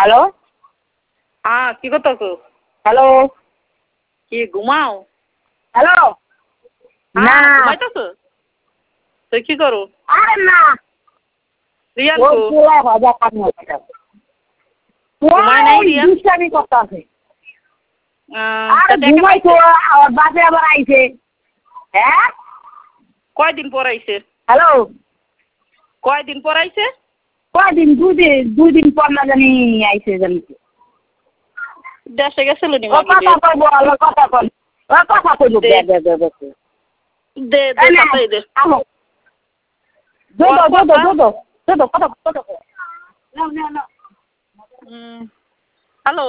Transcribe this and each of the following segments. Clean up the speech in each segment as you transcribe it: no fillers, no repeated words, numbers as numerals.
Hello কি করতেছো? Hello কি ঘুমাও? হ্যালো না ঘুমাইতেছো? তুই কি করো? আরে না রিয়ান ওই কো? পুরা ভাজা কাটনা ঘুমায় নাই রিয়ান? দুষ্টামি করতেছে আরে তা ঘুমাইছো আমার বাপে আবার আইছে হ্যাঁ কয়দিন পর আইছে? হ্যালো কয়দিন পর আইছে? কয়দিন দুদিন পর না জানি আইছে জানি দেশে গেছিল নি ও মাগি কথা কইব ও কথা কই ও কথা কইব দে দে তাতে দে। আমো দো কথা না হ্যালো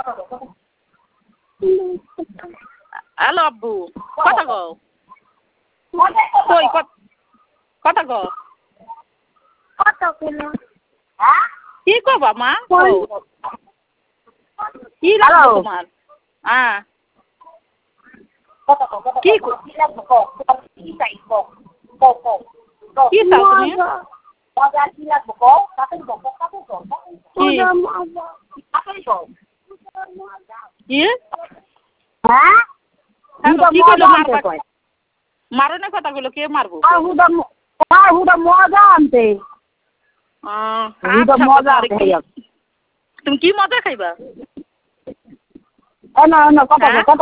হ্যালো আব্বু কথা কও। কই কথা কও। কি কবা মা? কি লাগবে তোমার? কি চাও তুমি? মারনের কথাগুলো কে মারবো? মজা আনতে তুমি কি মজা খাইবা? কথা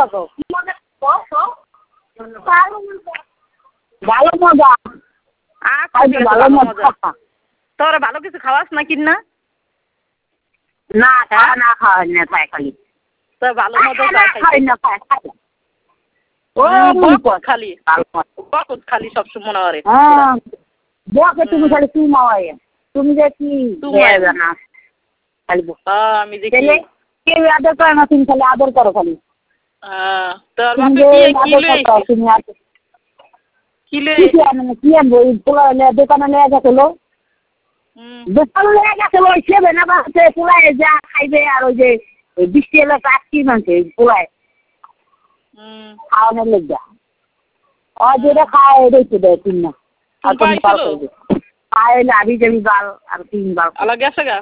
ভালো মজা ভালো মজা। তোরা ভালো কিছু খাওয়াস না কিনা? না না খাওয়া না খায় খালি তোর ভালো মজা খাই না খালি বকত খালি সবসময় মনে হয়। বকে তুমি খালি তুমি তুমি যে কি না খালি আমি দেখি কেউ আদর করে না তুমি খালি আদর করো খালি তোর দোকানে লেগে গেছিল দোকানে লেগে গেছিল ওই সেবে না বাসে পোলায় যা খাইবে আর ওই যে বৃষ্টি এলে কাটকি মানছে পোলায় খাওয়ানোর লেগে যেটা খায় রেখে দেয় তিন না আর তুমি খাওয়াইলে আবি যাবি বাল আর 3 বার গেছে গা